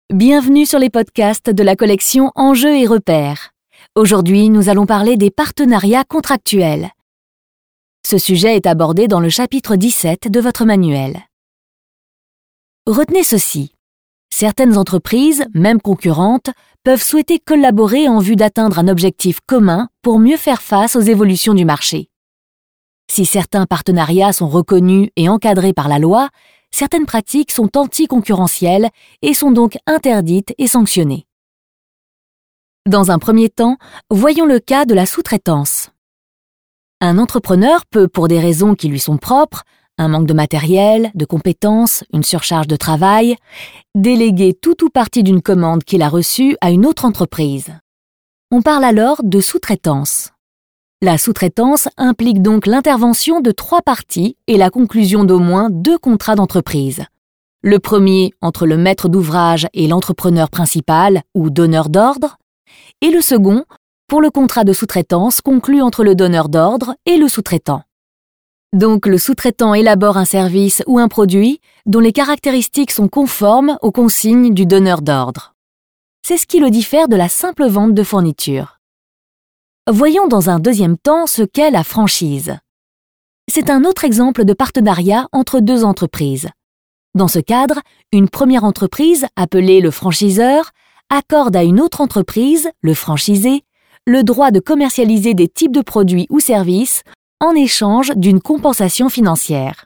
Bienvenue sur les podcasts de la collection Enjeux et repères. Aujourd'hui, nous allons parler des partenariats contractuels. Ce sujet est abordé dans le chapitre 17 de votre manuel. Retenez ceci. Certaines entreprises, même concurrentes, peuvent souhaiter collaborer en vue d'atteindre un objectif commun pour mieux faire face aux évolutions du marché. Si certains partenariats sont reconnus et encadrés par la loi, certaines pratiques sont anticoncurrentielles et sont donc interdites et sanctionnées. Dans un premier temps, voyons le cas de la sous-traitance. Un entrepreneur peut, pour des raisons qui lui sont propres, un manque de matériel, de compétences, une surcharge de travail, déléguer tout ou partie d'une commande qu'il a reçue à une autre entreprise. On parle alors de sous-traitance. La sous-traitance implique donc l'intervention de 3 parties et la conclusion d'au moins 2 contrats d'entreprise. Le premier entre le maître d'ouvrage et l'entrepreneur principal ou donneur d'ordre, et le second pour le contrat de sous-traitance conclu entre le donneur d'ordre et le sous-traitant. Donc le sous-traitant élabore un service ou un produit dont les caractéristiques sont conformes aux consignes du donneur d'ordre. C'est ce qui le diffère de la simple vente de fourniture. Voyons dans un deuxième temps ce qu'est la franchise. C'est un autre exemple de partenariat entre 2 entreprises. Dans ce cadre, une première entreprise, appelée le franchiseur, accorde à une autre entreprise, le franchisé, le droit de commercialiser des types de produits ou services en échange d'une compensation financière.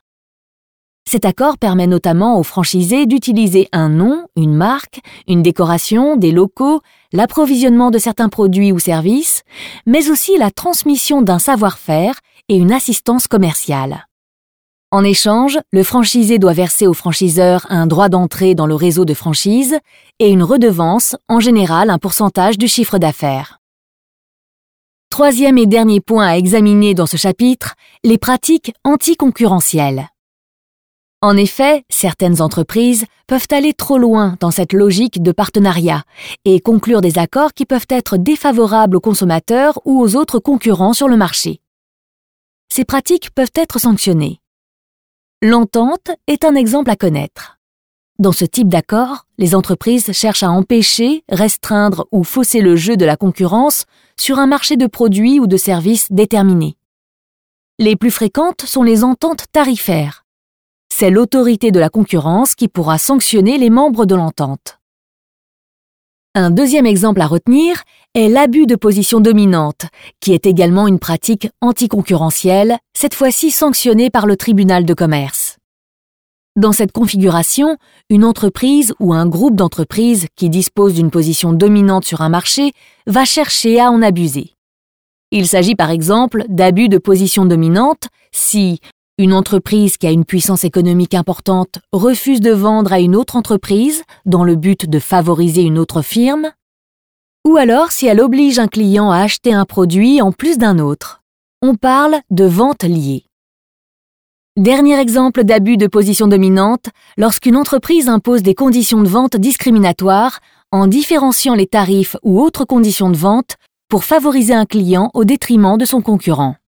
Cet accord permet notamment aux franchisés d'utiliser un nom, une marque, une décoration, des locaux, l'approvisionnement de certains produits ou services, mais aussi la transmission d'un savoir-faire et une assistance commerciale. En échange, le franchisé doit verser au franchiseur un droit d'entrée dans le réseau de franchise et une redevance, en général un pourcentage du chiffre d'affaires. Troisième et dernier point à examiner dans ce chapitre, les pratiques anticoncurrentielles. En effet, certaines entreprises peuvent aller trop loin dans cette logique de partenariat et conclure des accords qui peuvent être défavorables aux consommateurs ou aux autres concurrents sur le marché. Ces pratiques peuvent être sanctionnées. L'entente est un exemple à connaître. Dans ce type d'accord, les entreprises cherchent à empêcher, restreindre ou fausser le jeu de la concurrence sur un marché de produits ou de services déterminés. Les plus fréquentes sont les ententes tarifaires. C'est l'autorité de la concurrence qui pourra sanctionner les membres de l'entente. Un deuxième exemple à retenir est l'abus de position dominante, qui est également une pratique anticoncurrentielle, cette fois-ci sanctionnée par le tribunal de commerce. Dans cette configuration, une entreprise ou un groupe d'entreprises qui dispose d'une position dominante sur un marché va chercher à en abuser. Il s'agit par exemple d'abus de position dominante si une entreprise qui a une puissance économique importante refuse de vendre à une autre entreprise dans le but de favoriser une autre firme, ou alors si elle oblige un client à acheter un produit en plus d'un autre. On parle de vente liée. Dernier exemple d'abus de position dominante, lorsqu'une entreprise impose des conditions de vente discriminatoires en différenciant les tarifs ou autres conditions de vente pour favoriser un client au détriment de son concurrent.